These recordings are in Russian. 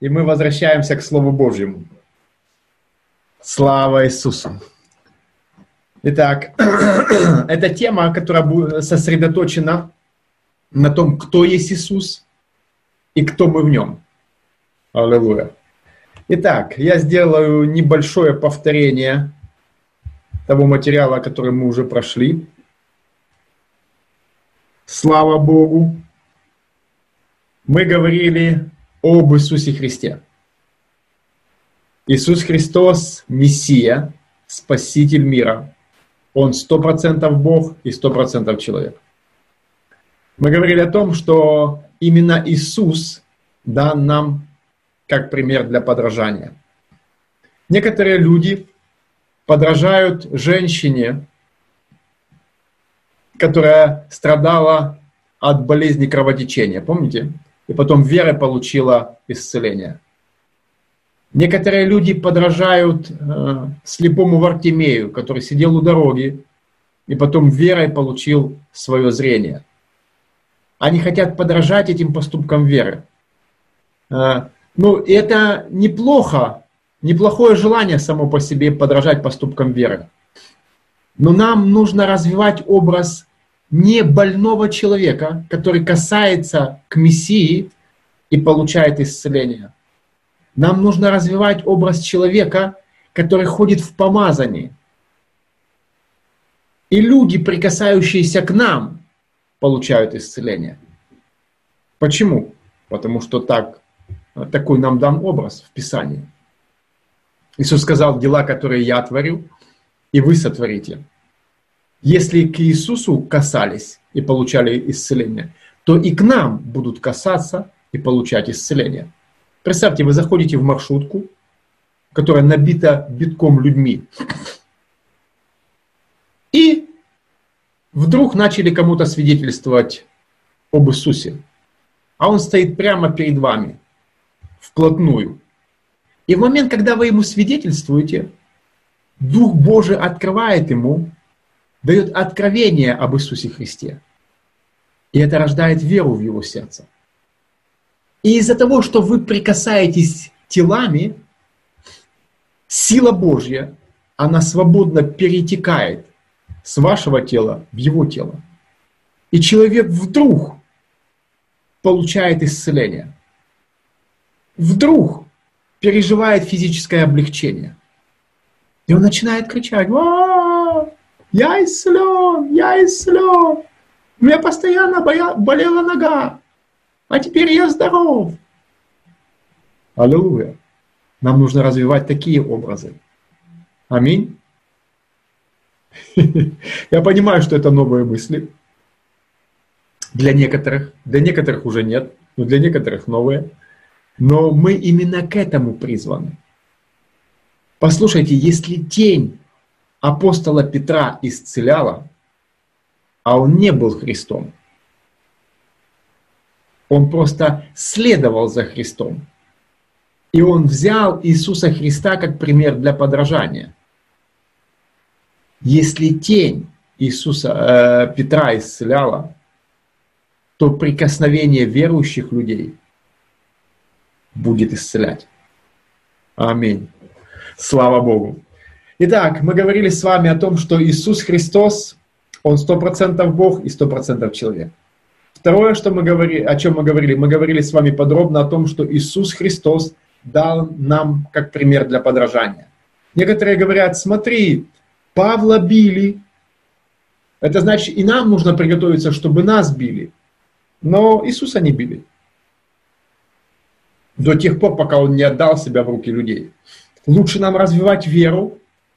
и мы возвращаемся к Слову Божьему. Слава Иисусу! Итак, это тема, которая сосредоточена на том, кто есть Иисус и кто мы в Нем. Аллилуйя! Итак, я сделаю небольшое повторение того материала, который мы уже прошли. Слава Богу! Мы говорили об Иисусе Христе. Иисус Христос – Мессия, Спаситель мира. Он 100% Бог и 100% человек. Мы говорили о том, что именно Иисус дан нам как пример для подражания. Некоторые люди подражают женщине, которая страдала от болезни кровотечения, помните? И потом верой получила исцеление. Некоторые люди подражают слепому Вартимею, который сидел у дороги и потом верой получил свое зрение. Они хотят подражать этим поступкам веры. Это неплохо, неплохое желание само по себе подражать поступкам веры. Но нам нужно развивать образ не больного человека, который касается к Мессии и получает исцеление. Нам нужно развивать образ человека, который ходит в помазании. И люди, прикасающиеся к нам, получают исцеление. Почему? Потому что такой нам дан образ в Писании. Иисус сказал: дела, которые я творю, и вы сотворите. Если к Иисусу касались и получали исцеление, то и к нам будут касаться и получать исцеление. Представьте, вы заходите в маршрутку, которая набита битком людьми, и вдруг начали кому-то свидетельствовать об Иисусе, а Он стоит прямо перед вами, вплотную. И в момент, когда вы Ему свидетельствуете, Дух Божий открывает Ему, дает откровение об Иисусе Христе. И это рождает веру в Его сердце. И из-за того, что вы прикасаетесь телами, сила Божья, она свободно перетекает с вашего тела в Его тело. И человек вдруг получает исцеление. Вдруг переживает физическое облегчение. И он начинает кричать: «Ва! Я исцелен! Я исцелен! У меня постоянно болела нога, а теперь я здоров!» Аллилуйя! Нам нужно развивать такие образы. Аминь. Я понимаю, что это новые мысли. Для некоторых уже нет, но для некоторых новые. Но мы именно к этому призваны. Послушайте, если тень апостола Петра исцеляла, а он не был Христом, он просто следовал за Христом. И он взял Иисуса Христа как пример для подражания. Если тень Петра исцеляла, то прикосновение верующих людей будет исцелять. Аминь. Слава Богу. Итак, мы говорили с вами о том, что Иисус Христос, Он 100% Бог и 100% человек. Второе, о чем мы говорили с вами подробно о том, что Иисус Христос дал нам как пример для подражания. Некоторые говорят: смотри, Павла били, это значит, и нам нужно приготовиться, чтобы нас били. Но Иисуса не били. До тех пор, пока Он не отдал себя в руки людей. Лучше нам развивать веру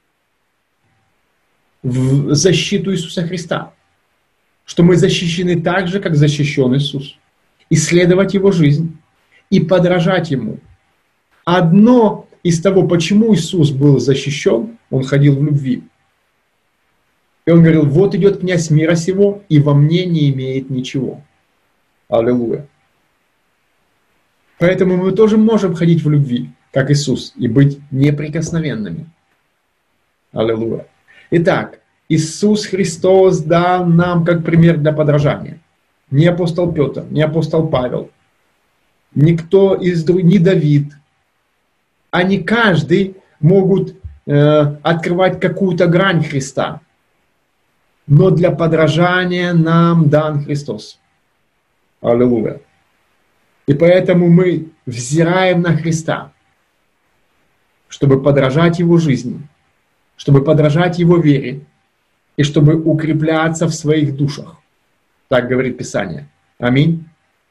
в защиту Иисуса Христа. Что мы защищены так же, как защищен Иисус. Исследовать Его жизнь и подражать Ему. Одно из того, почему Иисус был защищен, Он ходил в любви. И Он говорил: вот идет князь мира сего, и во мне не имеет ничего. Аллилуйя. Поэтому мы тоже можем ходить в любви, как Иисус, и быть неприкосновенными. Аллилуйя. Итак, Иисус Христос дал нам как пример для подражания. Не апостол Петр, не апостол Павел, ни Давид, они каждый могут открывать какую-то грань Христа. Но для подражания нам дан Христос. Аллилуйя. И поэтому мы взираем на Христа, чтобы подражать Его жизни, чтобы подражать Его вере и чтобы укрепляться в своих душах. Так говорит Писание. Аминь.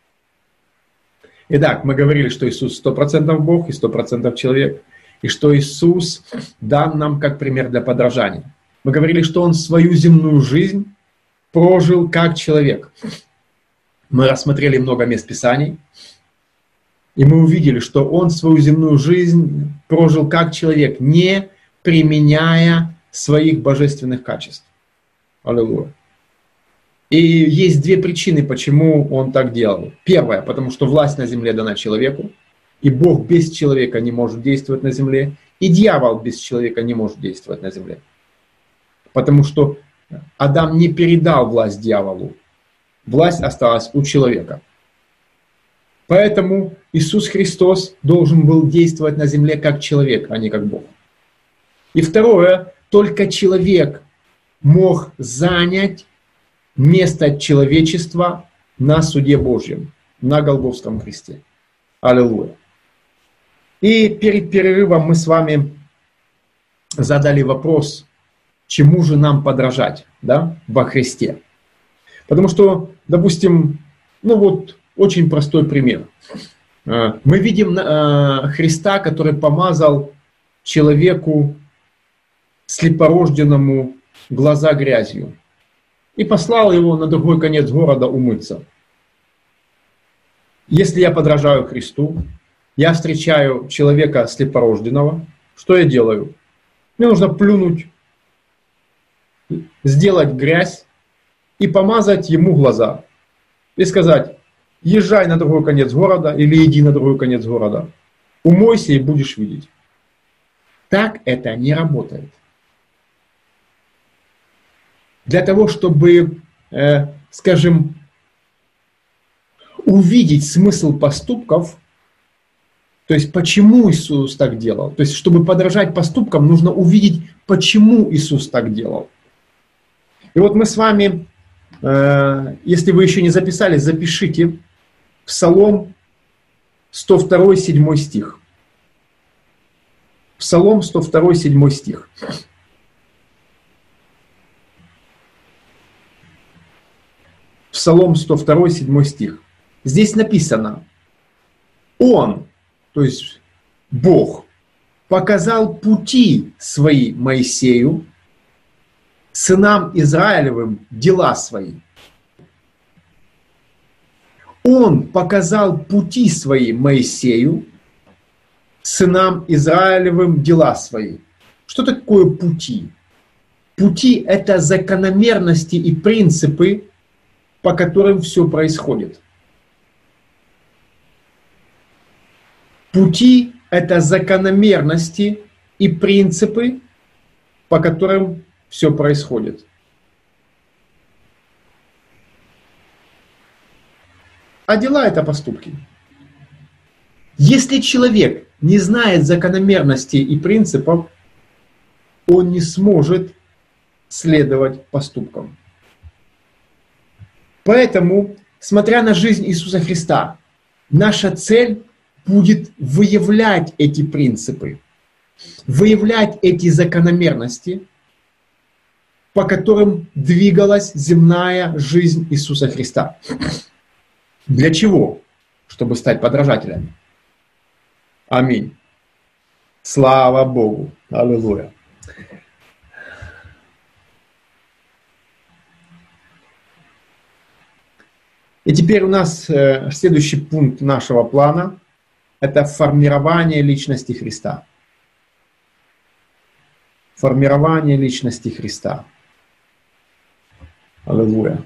Итак, мы говорили, что Иисус 100% Бог и 100% человек. И что Иисус дан нам как пример для подражания. Мы говорили, что Он свою земную жизнь прожил как человек. Мы рассмотрели много мест Писаний. И мы увидели, что Он свою земную жизнь прожил как человек, не применяя своих божественных качеств. Аллилуйя. И есть две причины, почему Он так делал. Первая, потому что власть на земле дана человеку, и Бог без человека не может действовать на земле, и дьявол без человека не может действовать на земле. Потому что Адам не передал власть дьяволу. Власть осталась у человека. Поэтому Иисус Христос должен был действовать на земле как человек, а не как Бог. И второе, только человек мог занять место человечества на суде Божьем, на Голгофском кресте. Аллилуйя. И перед перерывом мы с вами задали вопрос, чему же нам подражать, да, во Христе. Потому что, допустим, очень простой пример. Мы видим Христа, который помазал человеку слепорожденному глаза грязью и послал его на другой конец города умыться. Если я подражаю Христу, я встречаю человека слепорожденного, что я делаю? Мне нужно плюнуть, сделать грязь и помазать ему глаза. И сказать: езжай на другой конец города или иди на другой конец города. Умойся и будешь видеть. Так это не работает. Для того, чтобы, скажем, увидеть смысл поступков, то есть почему Иисус так делал. То есть, чтобы подражать поступкам, нужно увидеть, почему Иисус так делал. И вот мы с вами, если вы еще не записали, запишите Псалом 102, 7 стих. Псалом 102, 7 стих. Псалом 102, 7 стих. Здесь написано: Он, то есть Бог, показал пути свои Моисею, сынам Израилевым дела свои. Он показал пути свои Моисею, сынам Израилевым дела свои. Что такое пути? Пути – это закономерности и принципы, по которым все происходит. Пути – это закономерности и принципы, по которым все происходит. А дела – это поступки. Если человек не знает закономерностей и принципов, он не сможет следовать поступкам. Поэтому, смотря на жизнь Иисуса Христа, наша цель будет выявлять эти принципы, выявлять эти закономерности, по которым двигалась земная жизнь Иисуса Христа. Для чего? Чтобы стать подражателями. Аминь. Слава Богу. Аллилуйя. И теперь у нас следующий пункт нашего плана – это формирование личности Христа. Формирование личности Христа. Аллилуйя.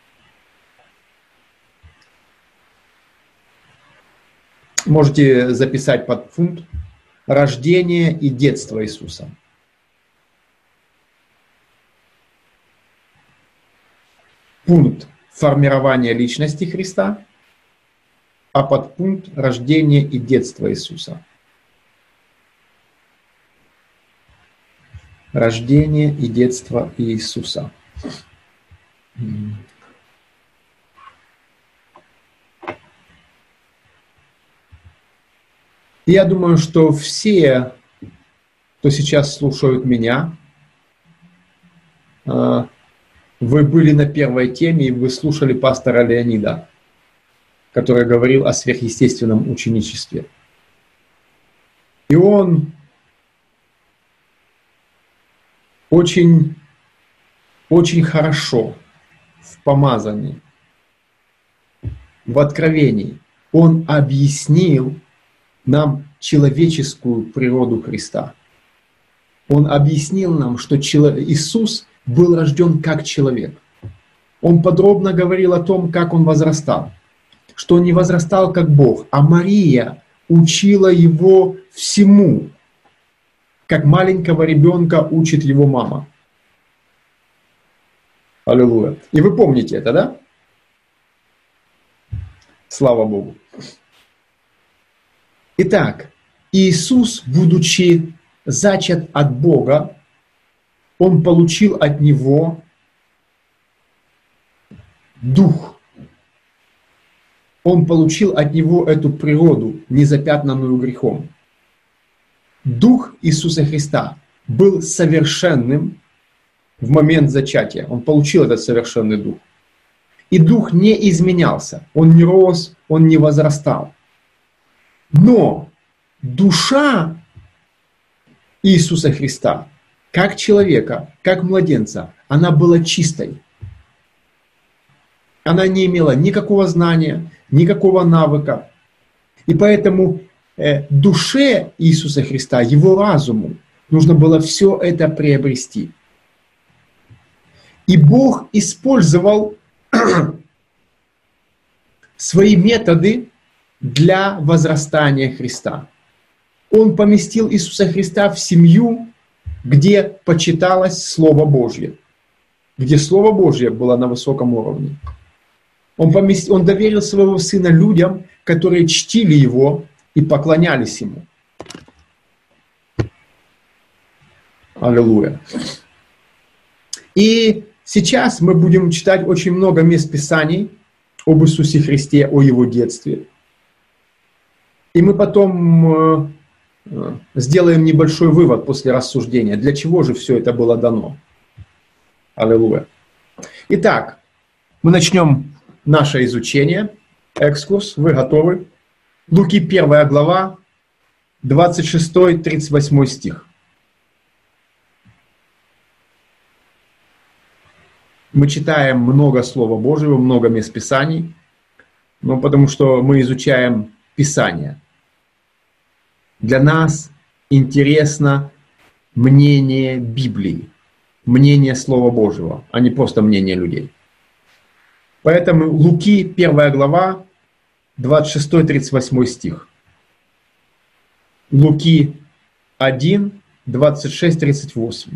Можете записать под пункт «Рождение и детство Иисуса». Пункт формирования личности Христа. а подпункт рождение и детство Иисуса. Рождение и детство Иисуса. Я думаю, что все, кто сейчас слушают меня, вы были на первой теме, и вы слушали пастора Леонида, который говорил о сверхъестественном ученичестве. И он очень хорошо в помазании, в откровении, он объяснил нам человеческую природу Христа. Он объяснил нам, что Иисус был рожден как человек. Он подробно говорил о том, как он возрастал, что он не возрастал как Бог, а Мария учила его всему, как маленького ребенка учит его мама. Аллилуйя. И вы помните это, да? Слава Богу. Итак, Иисус, будучи зачат от Бога, Он получил от Него Дух. Он получил от Него эту природу, незапятнанную грехом. Дух Иисуса Христа был совершенным в момент зачатия. Он получил этот совершенный Дух. И Дух не изменялся. Он не рос, он не возрастал. Но душа Иисуса Христа, как человека, как младенца, она была чистой. Она не имела никакого знания, никакого навыка. И поэтому душе Иисуса Христа, его разуму, нужно было все это приобрести. И Бог использовал свои методы для возрастания Христа. Он поместил Иисуса Христа в семью, где почиталось Слово Божье, где Слово Божье было на высоком уровне. Он доверил своего Сына людям, которые чтили Его и поклонялись Ему. Аллилуйя. И сейчас мы будем читать очень много мест Писаний об Иисусе Христе, о Его детстве. И мы потом сделаем небольшой вывод после рассуждения, для чего же все это было дано. Аллилуйя. Итак, мы начнем наше изучение. Экскурс, вы готовы? Луки 1 глава, 26-38 стих. Мы читаем много Слова Божьего, много мест Писаний, но потому что мы изучаем Писание. Для нас интересно мнение Библии, мнение Слова Божьего, а не просто мнение людей. Поэтому Луки 1 глава, 26-38 стих. Луки 1, 26-38.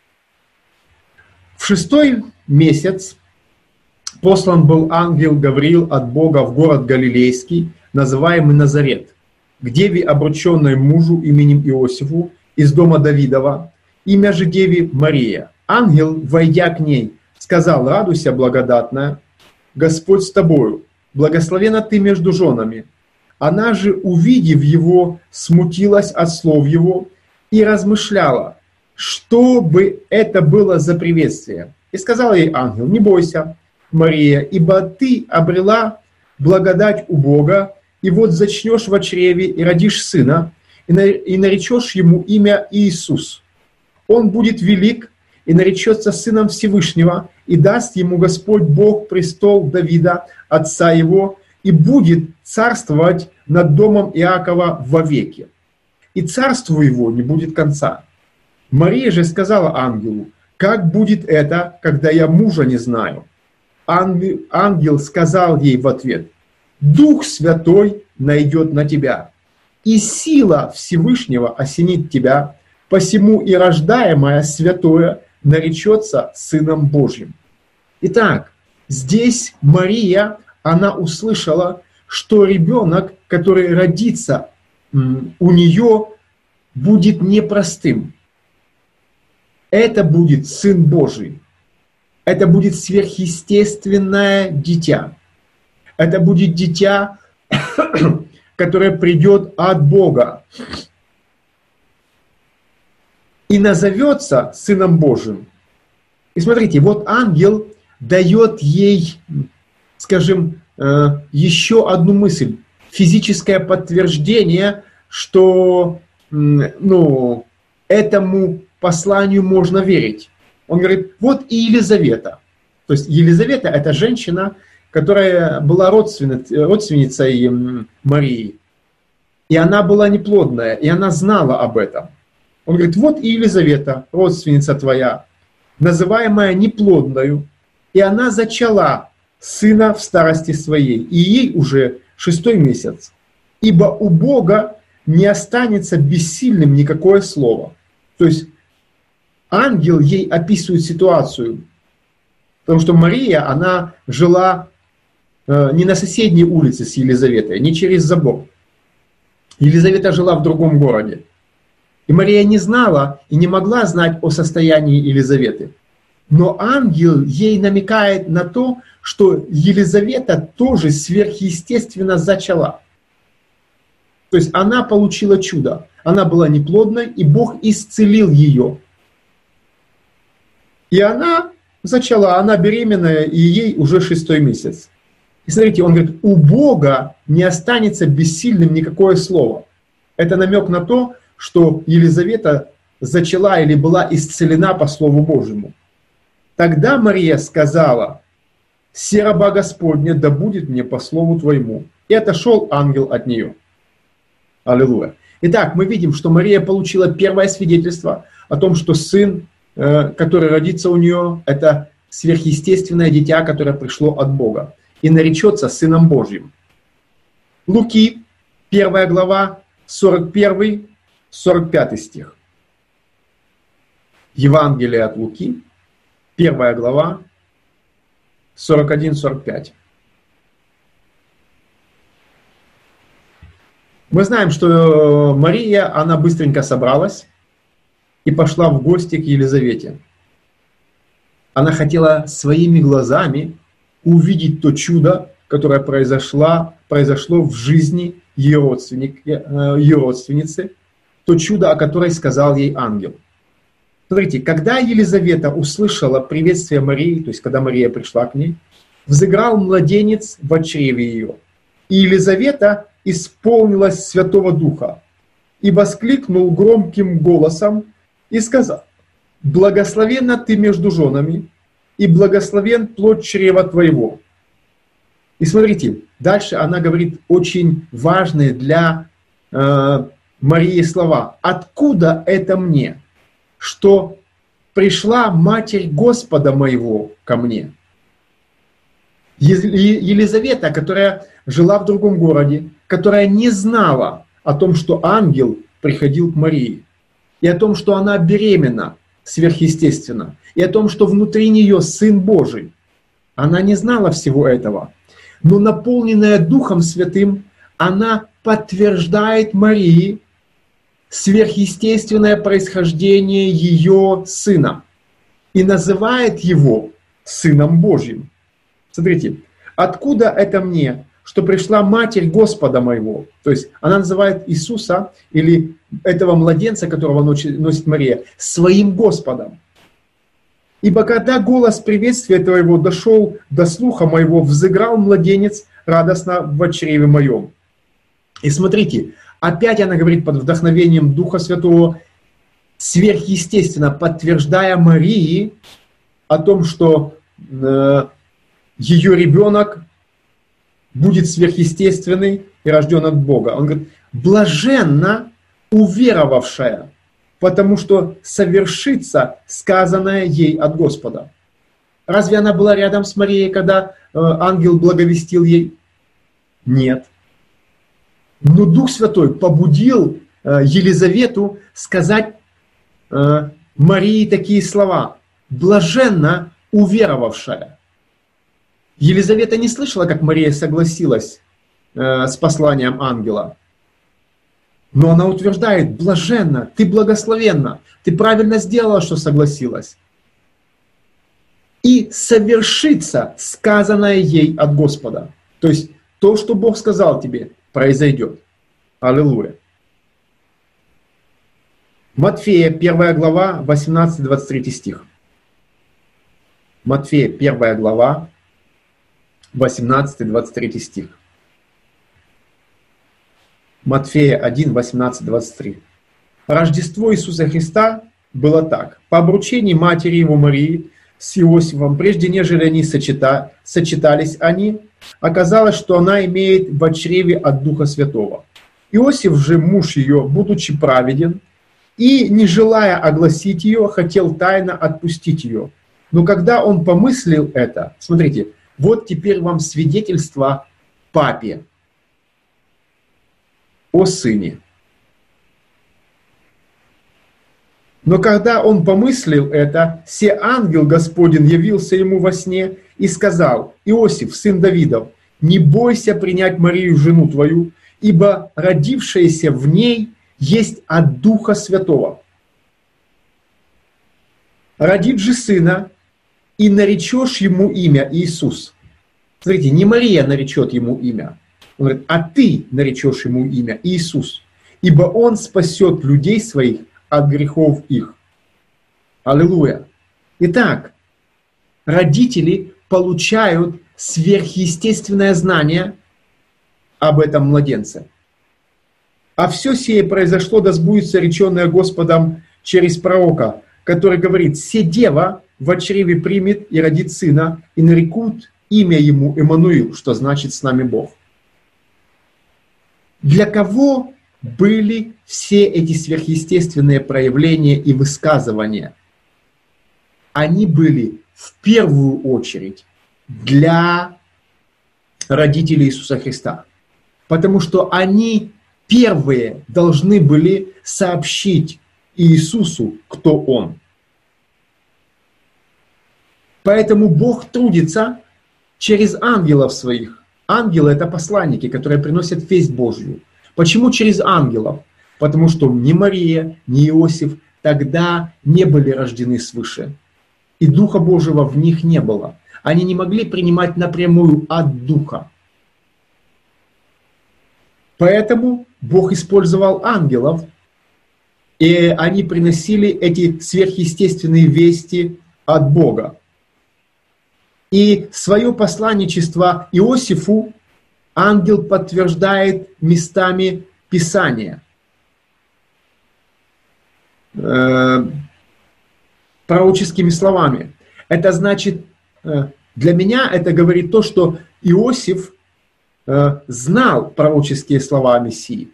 В 6-й месяц послан был ангел Гавриил от Бога в город Галилейский, называемый Назарет, к деве, обрученной мужу именем Иосифу, из дома Давидова, имя же деве Мария. Ангел, войдя к ней, сказал: «Радуйся, благодатная, Господь с тобою, благословена ты между женами». Она же, увидев его, смутилась от слов его и размышляла, что бы это было за приветствие. И сказал ей ангел: «Не бойся, Мария, ибо ты обрела благодать у Бога, и вот зачнешь в чреве и родишь сына, и наречешь ему имя Иисус. Он будет велик и наречется сыном Всевышнего, и даст ему Господь Бог престол Давида, отца его, и будет царствовать над домом Иакова вовеки. И царству его не будет конца». Мария же сказала ангелу: «Как будет это, когда я мужа не знаю?» Ангел сказал ей в ответ: «Дух Святой найдет на тебя, и сила Всевышнего осенит тебя, посему и рождаемое святое наречется Сыном Божьим». Итак, здесь Мария, она услышала, что ребенок, который родится у нее, будет непростым. Это будет Сын Божий. Это будет сверхъестественное дитя. Это будет дитя, которое придет от Бога. И назовется Сыном Божьим. И смотрите, вот ангел дает ей, скажем, еще одну мысль. Физическое подтверждение, что этому посланию можно верить. Он говорит, вот и Елизавета. То есть Елизавета – это женщина, которая была родственницей Марии. И она была неплодная, и она знала об этом. Он говорит, вот и Елизавета, родственница твоя, называемая неплодною, и она зачала сына в старости своей, и ей уже 6-й месяц. Ибо у Бога не останется бессильным никакое слово. То есть ангел ей описывает ситуацию, потому что Мария, она жила не на соседней улице с Елизаветой, не через забор. Елизавета жила в другом городе. И Мария не знала и не могла знать о состоянии Елизаветы. Но ангел ей намекает на то, что Елизавета тоже сверхъестественно зачала. То есть она получила чудо. Она была неплодной, и Бог исцелил ее. И она зачала, она беременная, и ей уже 6-й месяц. И смотрите, он говорит, у Бога не останется бессильным никакое слово. Это намек на то, что Елизавета зачала или была исцелена по Слову Божьему. Тогда Мария сказала, «Се раба Господня, да будет мне по слову Твоему». И отошел ангел от нее. Аллилуйя. Итак, мы видим, что Мария получила первое свидетельство о том, что сын, который родится у нее, это сверхъестественное дитя, которое пришло от Бога и наречется Сыном Божьим. Луки, 1 глава, 41-45 стих. Евангелие от Луки, 1 глава, 41-45. Мы знаем, что Мария, она быстренько собралась и пошла в гости к Елизавете. Она хотела своими глазами увидеть то чудо, которое произошло в жизни ее родственницы, то чудо, о котором сказал ей ангел. Смотрите, когда Елизавета услышала приветствие Марии, то есть когда Мария пришла к ней, взыграл младенец в чреве ее. И Елизавета исполнилась Святого Духа и воскликнул громким голосом и сказал, «Благословенна ты между женами, и благословен плод чрева твоего». И смотрите, дальше она говорит очень важные для Марии слова. «Откуда это мне, что пришла Матерь Господа моего ко мне?» Елизавета, которая жила в другом городе, которая не знала о том, что ангел приходил к Марии, и о том, что она беременна сверхъестественно, и о том, что внутри нее Сын Божий. Она не знала всего этого. Но наполненная Духом Святым, она подтверждает Марии сверхъестественное происхождение ее сына и называет его Сыном Божьим. Смотрите, откуда это мне, что пришла Матерь Господа моего? То есть она называет Иисуса или этого младенца, которого носит Мария, своим Господом. Ибо когда голос приветствия твоего дошел до слуха моего, взыграл младенец радостно в чреве моем. И смотрите, опять она говорит под вдохновением Духа Святого, сверхъестественно подтверждая Марии о том, что ее ребенок будет сверхъестественный и рожден от Бога. Он говорит, блаженна уверовавшая, потому что совершится сказанное ей от Господа. Разве она была рядом с Марией, когда ангел благовестил ей? Нет. Но Дух Святой побудил Елизавету сказать Марии такие слова. Блаженна уверовавшая. Елизавета не слышала, как Мария согласилась с посланием ангела. Но она утверждает: блаженно, ты благословенна, ты правильно сделала, что согласилась. И совершится сказанное ей от Господа. То есть то, что Бог сказал тебе, произойдет. Аллилуйя. Матфея, 1 глава, 18-23 стих. Матфея, 1 глава, 18-23 стих. Матфея 1, 18-23. Рождество Иисуса Христа было так. По обручении матери его Марии с Иосифом, прежде нежели они сочетались они, оказалось, что она имеет в чреве от Духа Святого. Иосиф же, муж ее, будучи праведен, и, не желая огласить ее, хотел тайно отпустить ее. Но когда он помыслил это, смотрите, вот теперь вам свидетельство папе о сыне. Но когда он помыслил это, се ангел Господень явился ему во сне и сказал: Иосиф, сын Давидов, не бойся принять Марию, жену твою, ибо родившееся в ней есть от Духа Святого. Родит же сына, и наречешь ему имя Иисус. Смотрите, не Мария наречет ему имя. Он говорит: а ты наречешь ему имя Иисус, ибо он спасет людей своих от грехов их. Аллилуйя. Итак, родители получают сверхъестественное знание об этом младенце. А все сие произошло, да сбудется реченное Господом через пророка, который говорит: «Се дева в чреве примет и родит сына, и нарекут имя ему Эммануил», что значит «с нами Бог». Для кого были все эти сверхъестественные проявления и высказывания? Они были в первую очередь для родителей Иисуса Христа. Потому что они первые должны были сообщить Иисусу, кто Он. Поэтому Бог трудится через ангелов своих. Ангелы – это посланники, которые приносят весть Божью. Почему через ангелов? Потому что ни Мария, ни Иосиф тогда не были рождены свыше. И Духа Божьего в них не было. Они не могли принимать напрямую от Духа. Поэтому Бог использовал ангелов, и они приносили эти сверхъестественные вести от Бога. И свое посланничество Иосифу ангел подтверждает местами Писания. Пророческими словами. Это значит, для меня это говорит то, что Иосиф знал пророческие слова о Мессии.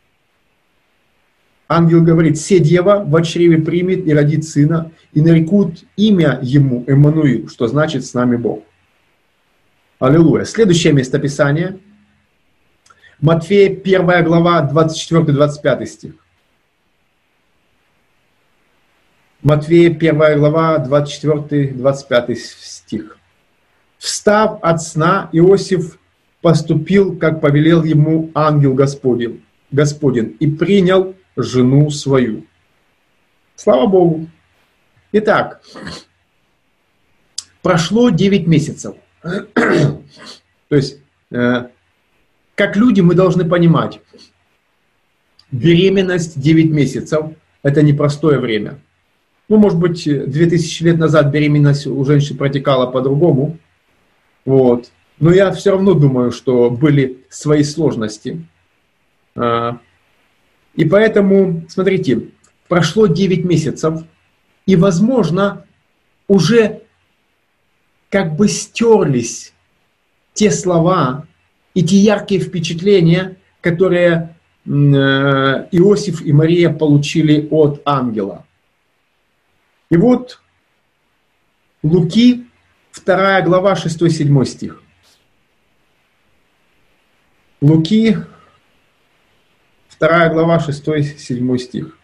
Ангел говорит: «Се дева в чреве примет и родит сына, и нарекут имя ему Эммануил», что значит «с нами Бог». Аллилуйя. Следующее местописание. Матфея 1 глава 24-25 стих. Матфея 1 глава 24-25 стих. «Встав от сна, Иосиф поступил, как повелел ему ангел Господень, и принял жену свою». Слава Богу. Итак, прошло 9 месяцев. То есть, как люди мы должны понимать, беременность 9 месяцев – это непростое время. Ну, может быть, 2000 лет назад беременность у женщин протекала по-другому. Вот. Но я все равно думаю, что были свои сложности. И поэтому, смотрите, прошло 9 месяцев, и, возможно, уже как бы стерлись те слова и те яркие впечатления, которые Иосиф и Мария получили от ангела. И вот Луки, 2 глава, 6-7 стих. Луки, 2 глава, 6-7 стих.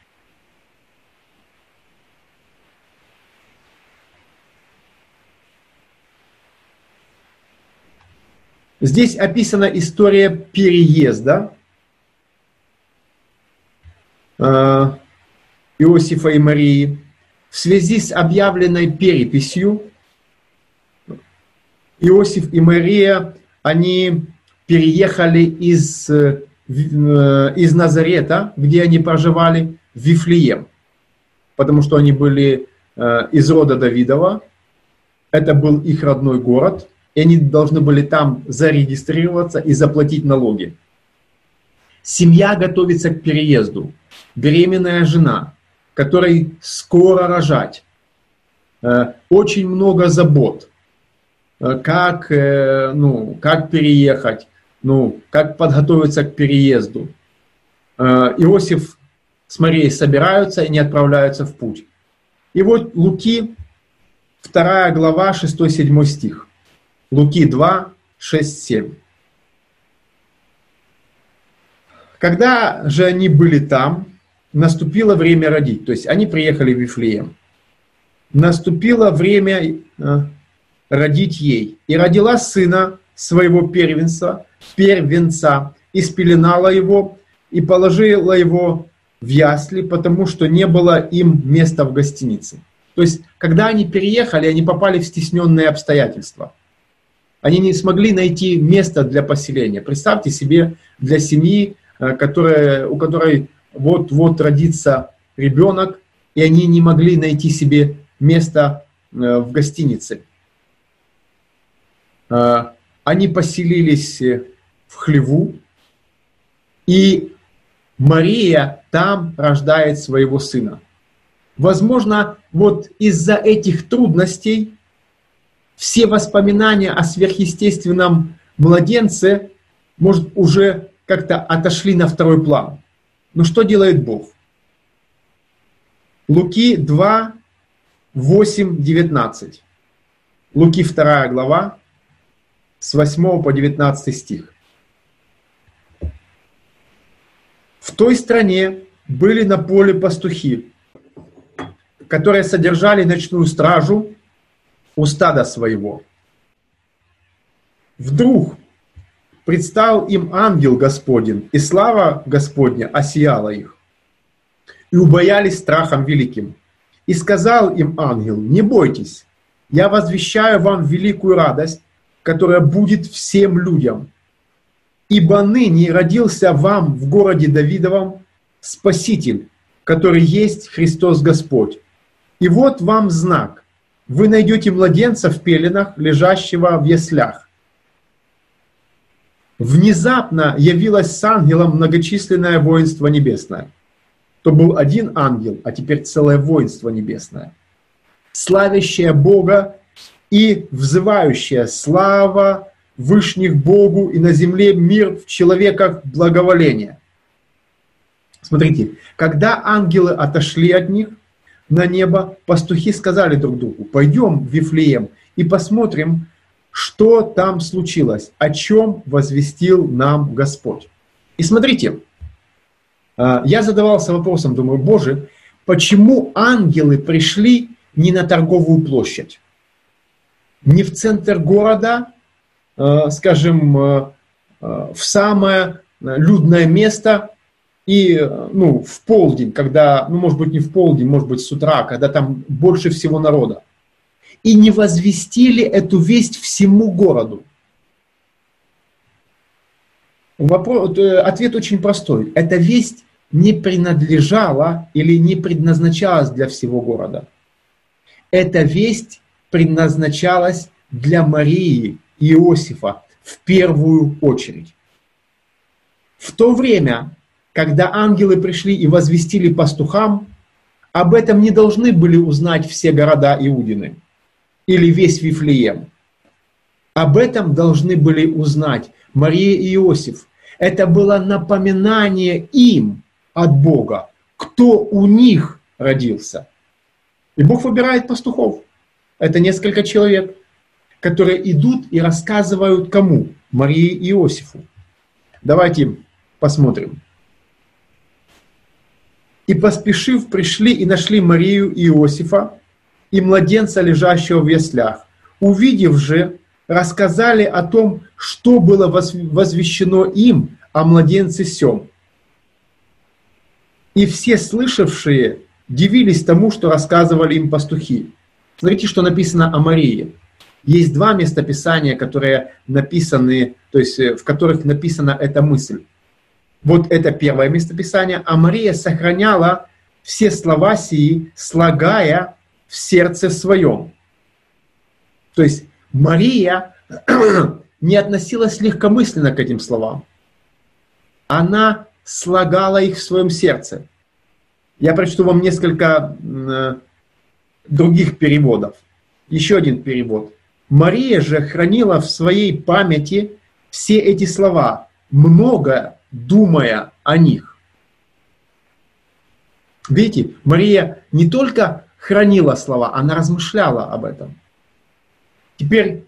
Здесь описана история переезда Иосифа и Марии в связи с объявленной переписью. Иосиф и Мария, они переехали из Назарета, где они проживали, в Вифлеем, потому что они были из рода Давидова. Это был их родной город, и они должны были там зарегистрироваться и заплатить налоги. Семья готовится к переезду. Беременная жена, которой скоро рожать. Очень много забот. Как переехать, как подготовиться к переезду. Иосиф с Марией собираются и не отправляются в путь. И вот Луки, 2 глава, 6-7 стих. Луки 2, 6, 7. Когда же они были там, наступило время родить. То есть они приехали в Вифлеем. Наступило время родить ей. И родила сына своего первенца, и спеленала его, и положила его в ясли, потому что не было им места в гостинице. То есть, когда они переехали, они попали в стесненные обстоятельства. Они не смогли найти место для поселения. Представьте себе, для семьи, у которой вот родится ребенок, и они не могли найти себе место в гостинице. Они поселились в хлеву, и Мария там рождает своего сына. Возможно, вот из-за этих трудностей все воспоминания о сверхъестественном младенце, может, уже как-то отошли на второй план. Но что делает Бог? Луки 2, 8, 19. Луки 2 глава, с 8 по 19 стих. В той стране были на поле пастухи, которые содержали ночную стражу у стада своего. Вдруг предстал им ангел Господень, и слава Господня осияла их. И убоялись страхом великим. И сказал им ангел: не бойтесь, я возвещаю вам великую радость, которая будет всем людям. Ибо ныне родился вам в городе Давидовом Спаситель, который есть Христос Господь. И вот вам знак. Вы найдете младенца в пеленах, лежащего в яслях. Внезапно явилось с ангелом многочисленное воинство небесное. То был один ангел, а теперь целое воинство небесное, славящее Бога и взывающее: слава вышних Богу, и на земле мир в человеках благоволение. Смотрите, когда ангелы отошли от них на небо, пастухи сказали друг другу: пойдем в Вифлеем и посмотрим, что там случилось, о чем возвестил нам Господь. И смотрите, я задавался вопросом, думаю: Боже, почему ангелы пришли не на торговую площадь, не в центр города, скажем, в самое людное место, и в полдень, когда, может быть не в полдень, может быть с утра, когда там больше всего народа, и не возвестили эту весть всему городу? Ответ очень простой. Эта весть не принадлежала или не предназначалась для всего города. Эта весть предназначалась для Марии и Иосифа в первую очередь. В то время, когда ангелы пришли и возвестили пастухам, об этом не должны были узнать все города Иудины или весь Вифлеем. Об этом должны были узнать Мария и Иосиф. Это было напоминание им от Бога, кто у них родился. И Бог выбирает пастухов. Это несколько человек, которые идут и рассказывают кому? Марии и Иосифу. Давайте посмотрим. И поспешив, пришли и нашли Марию и Иосифа, и младенца, лежащего в яслях. Увидев же, рассказали о том, что было возвещено им о младенце сем. И все слышавшие дивились тому, что рассказывали им пастухи. Смотрите, что написано о Марии. Есть два местописания, которые написаны, то есть в которых написана эта мысль. Вот это первое местописание. А Мария сохраняла все слова сии, слагая в сердце своем. То есть Мария не относилась легкомысленно к этим словам. Она слагала их в своем сердце. Я прочту вам несколько других переводов. Еще один перевод. Мария же хранила в своей памяти все эти слова, много думая о них. Видите, Мария не только хранила слова, она размышляла об этом. Теперь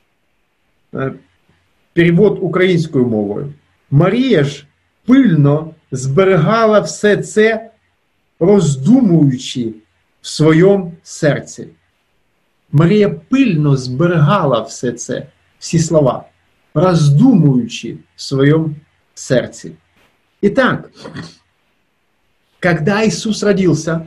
перевод українською мовою. Марія ж пильно зберігала все це, роздумуючи в своєму серці. Марія пильно зберігала все це, всі слова, роздумуючи в своем сердце. Итак, когда Иисус родился,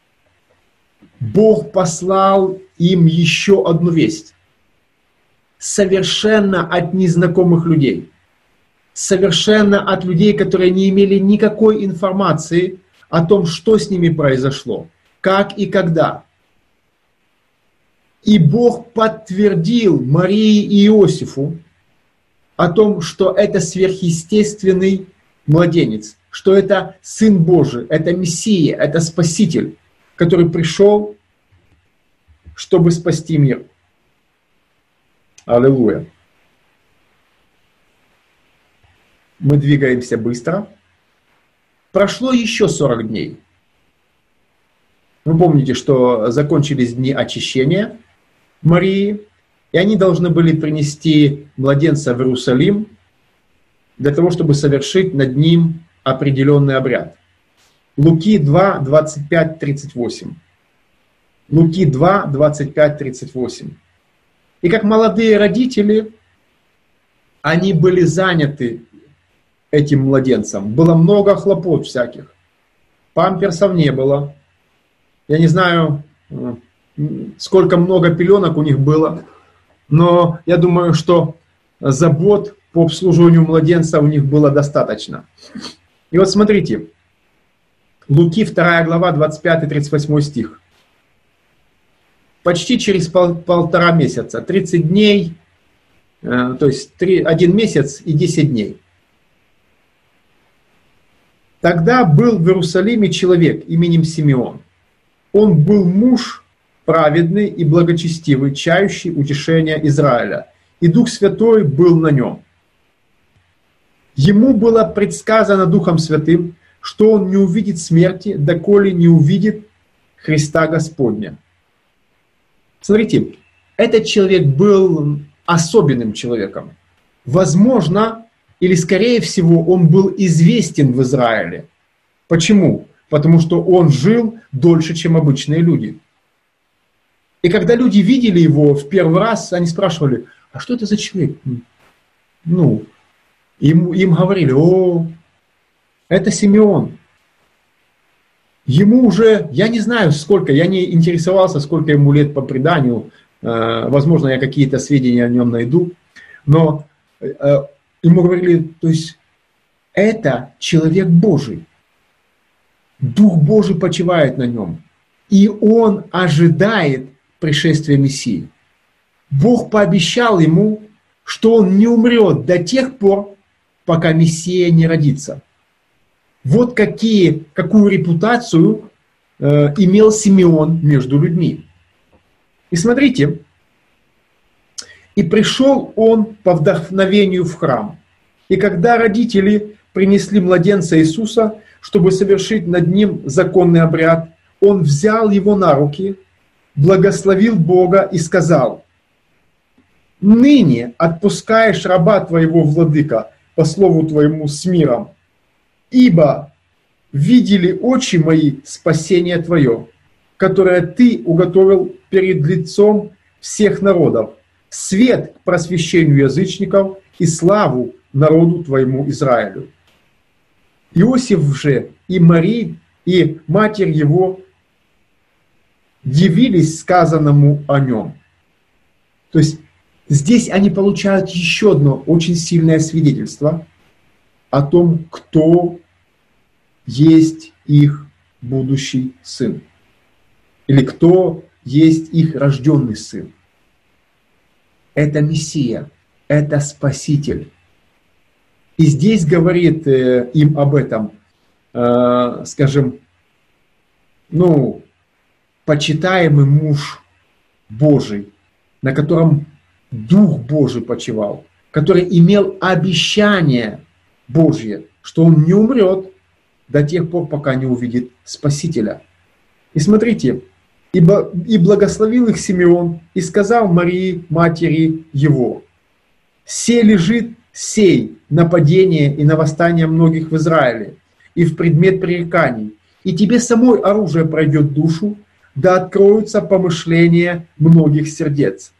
Бог послал им еще одну весть. Совершенно от незнакомых людей. Совершенно от людей, которые не имели никакой информации о том, что с ними произошло, как и когда. И Бог подтвердил Марии и Иосифу о том, что это сверхъестественный младенец, что это Сын Божий, это Мессия, это Спаситель, который пришел, чтобы спасти мир. Аллилуйя. Мы двигаемся быстро. Прошло еще 40 дней. Вы помните, что закончились дни очищения Марии, и они должны были принести младенца в Иерусалим для того, чтобы совершить над ним определенный обряд. Луки 2, 25, 38. Луки 2, 25, 38. И как молодые родители, они были заняты этим младенцем. Было много хлопот всяких. Памперсов не было. Я не знаю, сколько много пеленок у них было, но я думаю, что забот по обслуживанию младенца у них было достаточно. И вот смотрите, Луки 2 глава, 25-38 стих. Почти через полтора месяца, 30 дней, то есть 1 месяц и 10 дней. Тогда был в Иерусалиме человек именем Симеон. Он был муж праведный и благочестивый, чающий утешения Израиля, и Дух Святой был на нем. Ему было предсказано Духом Святым, что он не увидит смерти, доколе не увидит Христа Господня. Смотрите, этот человек был особенным человеком. Возможно, или скорее всего, он был известен в Израиле. Почему? Потому что он жил дольше, чем обычные люди. И когда люди видели его в первый раз, они спрашивали, а что это за человек? Им говорили, это Симеон. Ему уже, я не знаю сколько, я не интересовался, сколько ему лет по преданию, возможно, я какие-то сведения о нем найду, но ему говорили, то есть это человек Божий, Дух Божий почивает на нем, и он ожидает пришествия Мессии. Бог пообещал ему, что он не умрет до тех пор, пока Мессия не родится. Вот какую репутацию имел Симеон между людьми. И смотрите, и пришел он по вдохновению в храм. И когда родители принесли младенца Иисуса, чтобы совершить над ним законный обряд, он взял его на руки, благословил Бога и сказал: «Ныне отпускаешь раба твоего, владыка, по слову твоему с миром, ибо видели очи мои спасение твое, которое ты уготовил перед лицом всех народов, свет к просвещению язычников и славу народу твоему Израилю. Иосиф же и Мария, и матерь его дивились сказанному о нем». То есть здесь они получают еще одно очень сильное свидетельство о том, кто есть их будущий сын. Или кто есть их рожденный сын. Это Мессия, это Спаситель. И здесь говорит им об этом, скажем, почитаемый муж Божий, на котором Дух Божий почивал, который имел обещание Божье, что он не умрет до тех пор, пока не увидит Спасителя. И смотрите, и благословил их Симеон, и сказал Марии, матери его: «Се лежит сей нападение и на восстание многих в Израиле, и в предмет пререканий, и тебе самой оружие пройдет душу, да откроются помышления многих сердец».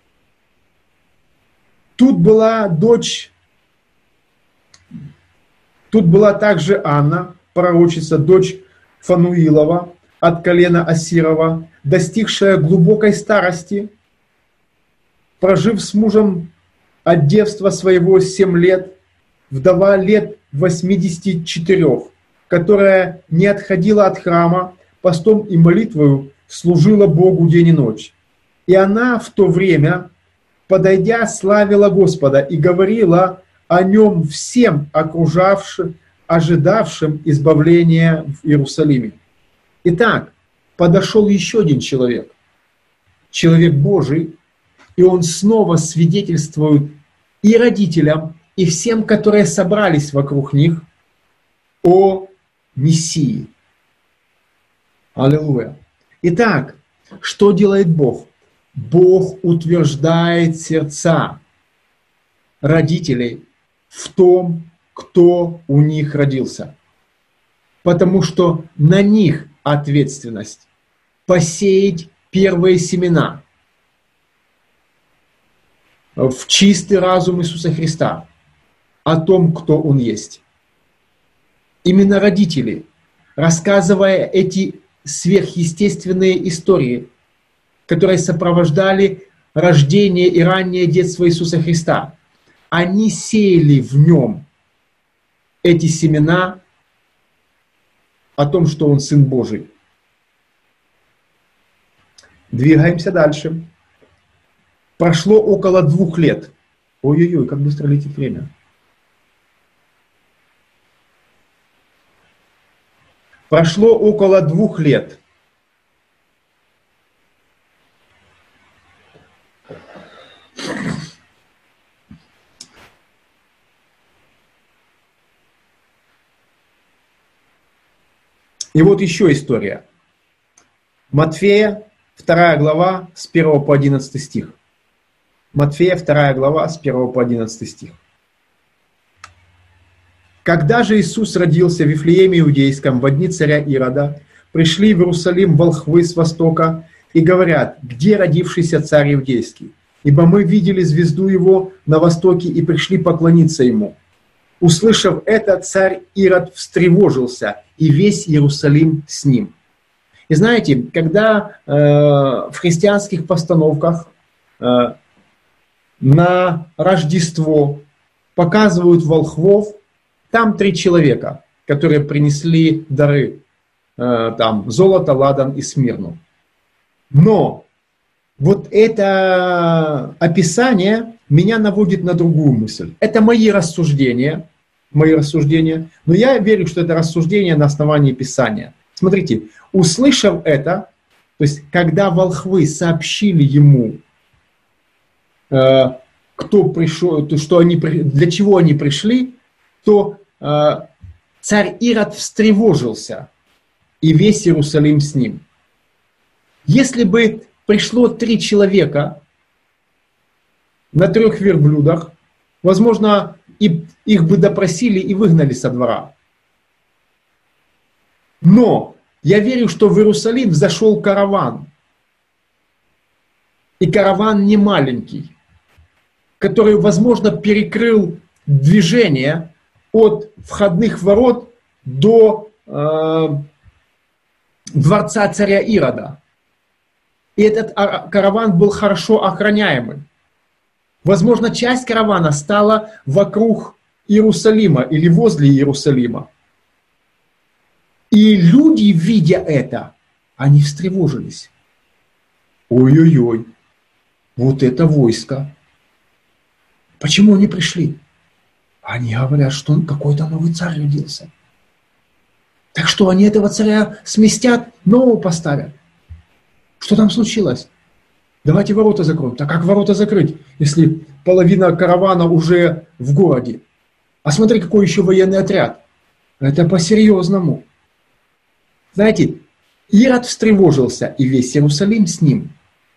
Тут была также Анна, пророчица, дочь Фануилова от колена Асирова, достигшая глубокой старости, прожив с мужем от девства своего 7 лет, вдова лет 84, которая не отходила от храма, постом и молитвою служила Богу день и ночь. И она в то время, подойдя, славила Господа и говорила о нем всем окружавшим, ожидавшим избавления в Иерусалиме. Итак, подошел еще один человек, человек Божий, и он снова свидетельствует и родителям, и всем, которые собрались вокруг них, о Мессии. Аллилуйя. Итак, что делает Бог? Бог утверждает сердца родителей в том, кто у них родился. Потому что на них ответственность посеять первые семена в чистый разум Иисуса Христа о том, кто Он есть. Именно родители, рассказывая эти сверхъестественные истории, которые сопровождали рождение и раннее детство Иисуса Христа, они сеяли в нем эти семена о том, что Он Сын Божий. Двигаемся дальше. Прошло около 2 лет. Ой-ой-ой, как быстро летит время. Прошло около 2 лет. И вот еще история. Матфея, 2 глава, с 1 по 11 стих. Матфея, 2 глава, с 1 по 11 стих. «Когда же Иисус родился в Вифлееме Иудейском во дни царя Ирода, пришли в Иерусалим волхвы с востока и говорят: где родившийся царь Иудейский? Ибо мы видели звезду его на востоке и пришли поклониться ему». Услышав это, царь Ирод встревожился, и весь Иерусалим с ним. И знаете, когда в христианских постановках на Рождество показывают волхвов, там 3 человека, которые принесли дары, там золото, ладан и смирну. Но вот это описание меня наводит на другую мысль. Это мои рассуждения, но я верю, что это рассуждение на основании Писания. Смотрите, услышав это, то есть когда волхвы сообщили ему, кто пришел, для чего они пришли, то царь Ирод встревожился, и весь Иерусалим с ним. Если бы пришло 3 человека на 3 верблюдах, возможно, их бы допросили и выгнали со двора. Но я верю, что в Иерусалим зашел караван. И караван не маленький. который, возможно, перекрыл движение от входных ворот до дворца царя Ирода. И этот караван был хорошо охраняемым. Возможно, часть каравана стала вокруг Иерусалима или возле Иерусалима. И люди, видя это, они встревожились. Ой-ой-ой, вот это войско. Почему они пришли? Они говорят, что какой-то новый царь родился. Так что они этого царя сместят, нового поставят. Что там случилось? Давайте ворота закроем. Так как ворота закрыть, если половина каравана уже в городе? А смотри, какой еще военный отряд. Это по-серьезному. Знаете, Ирод встревожился, и весь Иерусалим с ним.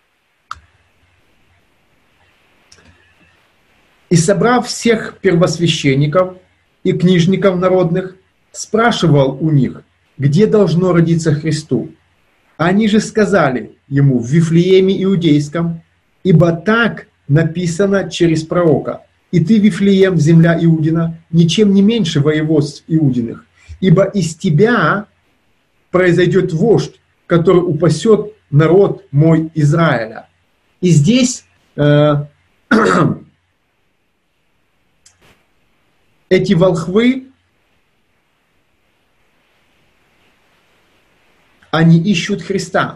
И собрав всех первосвященников и книжников народных, спрашивал у них, где должно родиться Христу. Они же сказали ему в Вифлееме Иудейском, ибо так написано через пророка. И ты, Вифлеем, земля Иудина, ничем не меньше воеводств Иудиных, ибо из тебя произойдет вождь, который упасет народ мой Израиля. И здесь эти волхвы, они ищут Христа,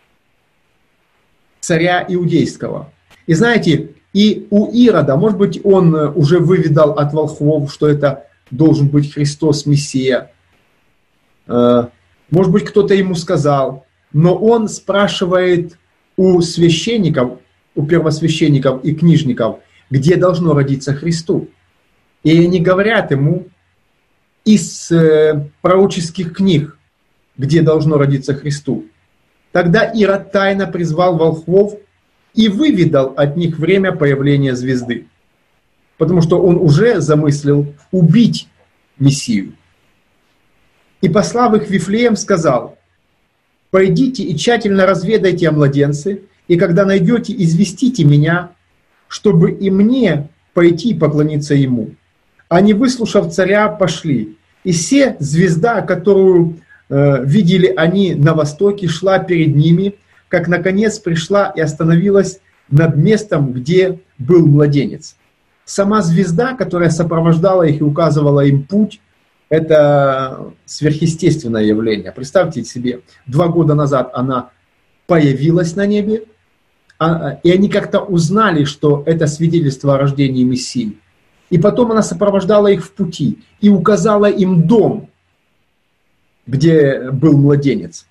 царя Иудейского. И знаете, и у Ирода, может быть, он уже выведал от волхвов, что это должен быть Христос, Мессия. Может быть, кто-то ему сказал. Но он спрашивает у священников, у первосвященников и книжников, где должно родиться Христу. И они говорят ему из пророческих книг, где должно родиться Христу. Тогда Ирод тайно призвал волхвов и выведал от них время появления звезды. Потому что он уже замыслил убить Мессию. И, послав их в Вифлеем, сказал: «Пойдите и тщательно разведайте о младенце, и когда найдете, известите меня, чтобы и мне пойти и поклониться ему». Они, выслушав царя, пошли. И се звезда, которую видели они на востоке, шла перед ними, как наконец пришла и остановилась над местом, где был младенец. Сама звезда, которая сопровождала их и указывала им путь, это сверхъестественное явление. Представьте себе, 2 года назад она появилась на небе, и они как-то узнали, что это свидетельство о рождении Мессии. И потом она сопровождала их в пути и указала им дом, где был младенец.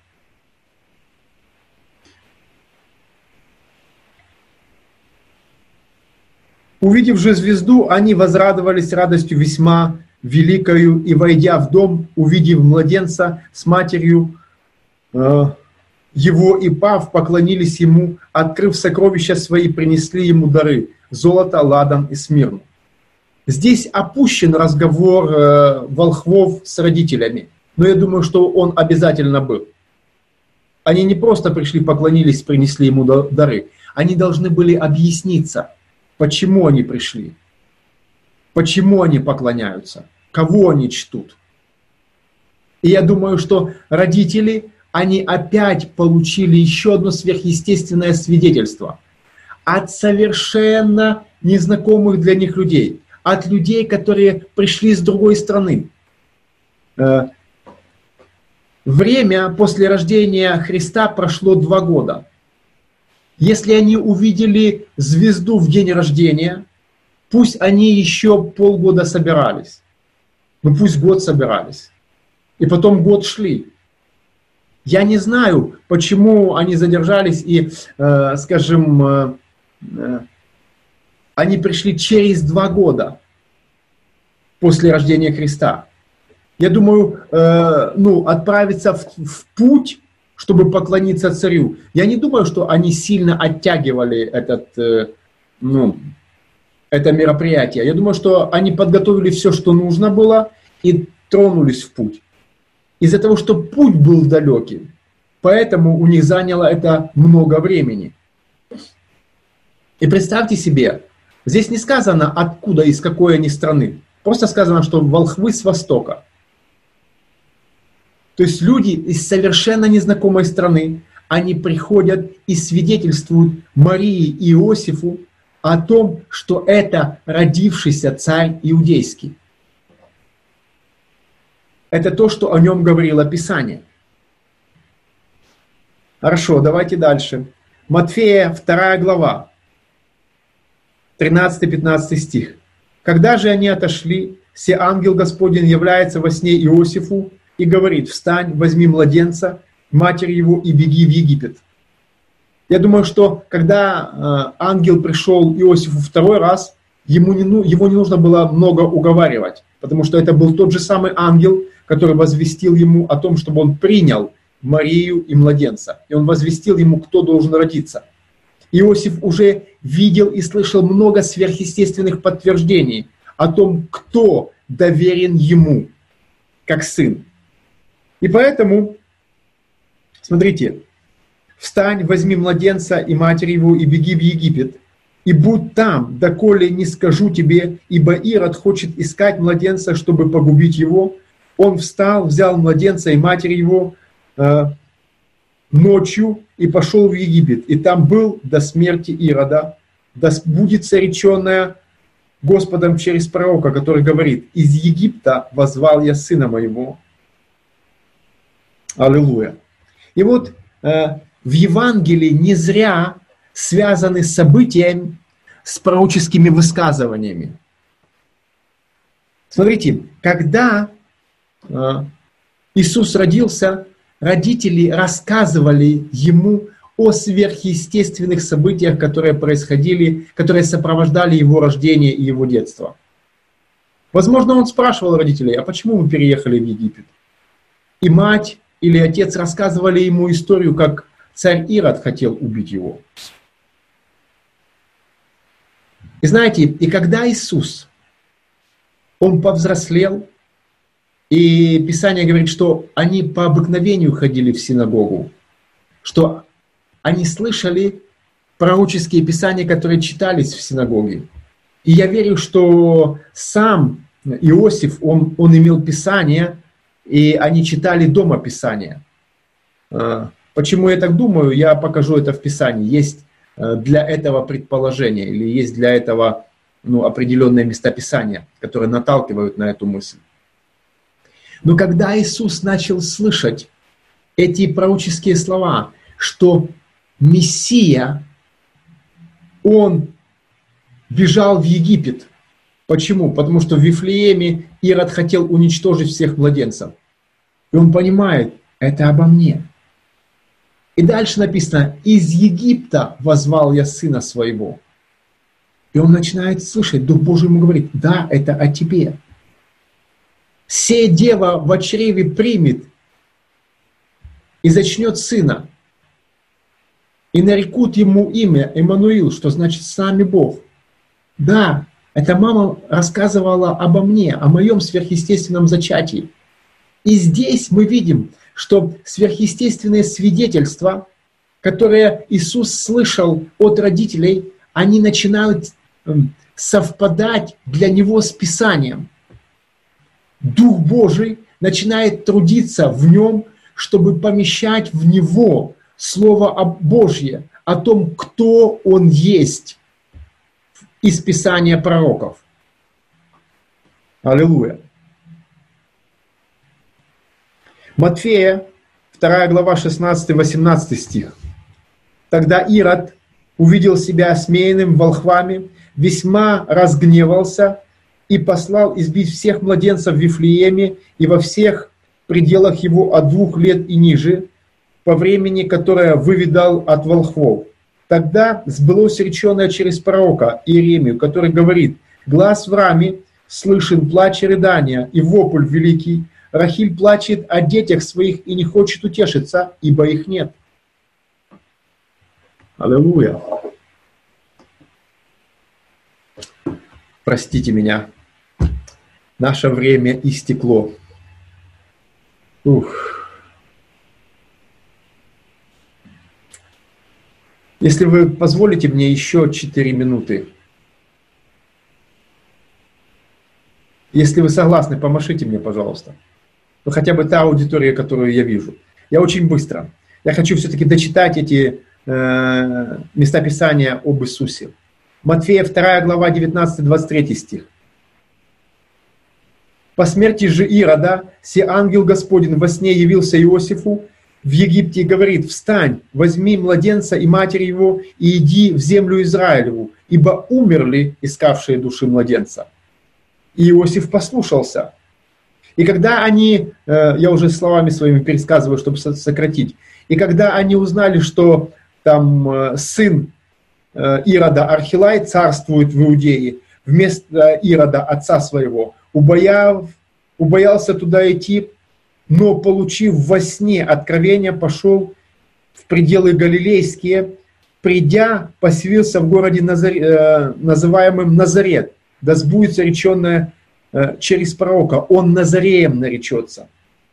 Увидев же звезду, они возрадовались радостью весьма великою, и, войдя в дом, увидев младенца с матерью его и пав, поклонились ему, открыв сокровища свои, принесли ему дары – золото, ладан и смирну. Здесь опущен разговор волхвов с родителями, но я думаю, что он обязательно был. Они не просто пришли, поклонились, принесли ему дары. Они должны были объясниться, почему они пришли, почему они поклоняются, кого они чтут. И я думаю, что родители, они опять получили еще одно сверхъестественное свидетельство от совершенно незнакомых для них людей, от людей, которые пришли с другой страны. Время после рождения Христа прошло 2 года. Если они увидели звезду в день рождения, пусть они еще полгода собирались, ну пусть год собирались, и потом год шли. Я не знаю, почему они задержались и, скажем, они пришли через 2 года после рождения Христа. Я думаю, отправиться в путь, чтобы поклониться царю. Я не думаю, что они сильно оттягивали это мероприятие. Я думаю, что они подготовили все, что нужно было, и тронулись в путь. Из-за того, что путь был далекий, поэтому у них заняло это много времени. И представьте себе, Здесь не сказано, откуда, из какой они страны. Просто сказано, что волхвы с востока. То есть люди из совершенно незнакомой страны, они приходят и свидетельствуют Марии и Иосифу о том, что это родившийся царь иудейский. Это то, что о нем говорило Писание. Хорошо, давайте дальше. Матфея 2 глава, 13-15 стих. «Когда же они отошли, се ангел Господень является во сне Иосифу и говорит: встань, возьми младенца, матерь его и беги в Египет». Я думаю, что когда ангел пришел Иосифу второй раз, его не нужно было много уговаривать, потому что это был тот же самый ангел, который возвестил ему о том, чтобы он принял Марию и младенца. И он возвестил ему, кто должен родиться. Иосиф уже видел и слышал много сверхъестественных подтверждений о том, кто доверен ему как сын. И поэтому, смотрите, «Встань, возьми младенца и матерь его, и беги в Египет, и будь там, доколе не скажу тебе, ибо Ирод хочет искать младенца, чтобы погубить его». Он встал, взял младенца и матерь его ночью и пошел в Египет. И там был до смерти Ирода, да сбудется реченное Господом через пророка, который говорит: «Из Египта возвал я сына моего». Аллилуйя. И вот в Евангелии не зря связаны события с пророческими высказываниями. Смотрите, когда Иисус родился, родители рассказывали ему о сверхъестественных событиях, которые происходили, которые сопровождали его рождение и его детство. Возможно, он спрашивал родителей: а почему мы переехали в Египет? И мать или отец рассказывали ему историю, как царь Ирод хотел убить его. И знаете, и когда Иисус, он повзрослел, и Писание говорит, что они по обыкновению ходили в синагогу, что они слышали пророческие писания, которые читались в синагоге. И я верю, что сам Иосиф, он имел Писание, и они читали дома Писания. Почему я так думаю? Я покажу это в Писании. Есть для этого предположение, или есть для этого определенные места Писания, которые наталкивают на эту мысль. Но когда Иисус начал слышать эти пророческие слова, что Мессия, Он бежал в Египет. Почему? Потому что в Вифлееме Ирод хотел уничтожить всех младенцев. И он понимает, это обо мне. И дальше написано: «Из Египта возвал я сына своего». И он начинает слышать, Дух Божий ему говорит: да, это о тебе. «Се дева в чреве примет и зачнет сына, и нарекут ему имя Эммануил», что значит «с нами Бог». Да, эта мама рассказывала обо мне, о моем сверхъестественном зачатии. И здесь мы видим, что сверхъестественные свидетельства, которые Иисус слышал от родителей, они начинают совпадать для Него с Писанием. Дух Божий начинает трудиться в Нем, чтобы помещать в Него Слово Божье о том, кто Он есть из Писания пророков. Аллилуйя. Матфея, 2 глава, 16-18 стих. «Тогда Ирод увидел себя осмеянным волхвами, весьма разгневался и послал избить всех младенцев в Вифлееме и во всех пределах его от 2 лет и ниже, по времени, которое выведал от волхвов. Тогда сбылось реченое через пророка Иеремию, который говорит: глас в раме, слышен плач и рыдания, и вопль великий. Рахиль плачет о детях своих и не хочет утешиться, ибо их нет». Аллилуйя. Простите меня. Наше время истекло. Если вы позволите мне еще 4 минуты, Если вы согласны, помашите мне, пожалуйста. Ну, хотя бы та аудитория, которую я вижу. Я очень быстро. Я хочу все-таки дочитать эти места Писания об Иисусе. Матфея 2 глава 19-23 стих. «По смерти же Ирода, се ангел Господень во сне явился Иосифу в Египте и говорит: встань, возьми младенца и матерь его, и иди в землю Израилеву, ибо умерли искавшие души младенца». И Иосиф послушался. И когда они, я уже словами своими пересказываю, чтобы сократить, и когда они узнали, что там сын Ирода Архилай царствует в Иудее, вместо Ирода, отца своего, убоялся туда идти, но, получив во сне откровение, пошел в пределы Галилейские, придя, поселился в городе называемым Назарет, да сбудется реченное через пророка: он Назареем наречется.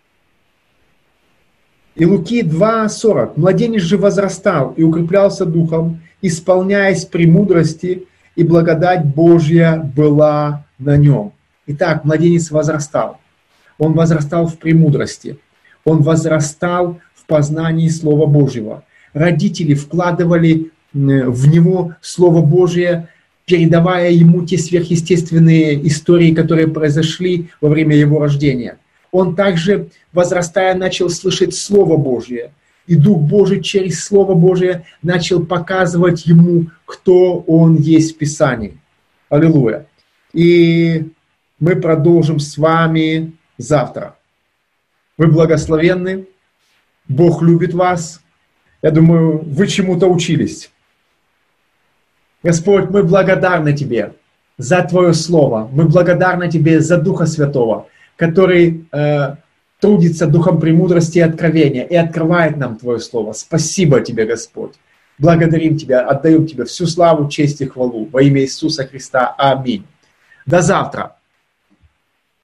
И Луки 2:40. «Младенец же возрастал и укреплялся духом, исполняясь премудрости, и благодать Божья была на нем». Итак, младенец возрастал. Он возрастал в премудрости. Он возрастал в познании Слова Божьего. Родители вкладывали в него Слово Божье, передавая ему те сверхъестественные истории, которые произошли во время его рождения. Он также, возрастая, начал слышать Слово Божье. И Дух Божий через Слово Божье начал показывать ему, кто он есть в Писании. Аллилуйя. И мы продолжим с вами завтра. Вы благословенны. Бог любит вас. Я думаю, вы чему-то учились. Господь, мы благодарны Тебе за Твое Слово. Мы благодарны Тебе за Духа Святого, который трудится духом премудрости и откровения и открывает нам Твое Слово. Спасибо Тебе, Господь. Благодарим Тебя, отдаем Тебе всю славу, честь и хвалу во имя Иисуса Христа. Аминь. До завтра.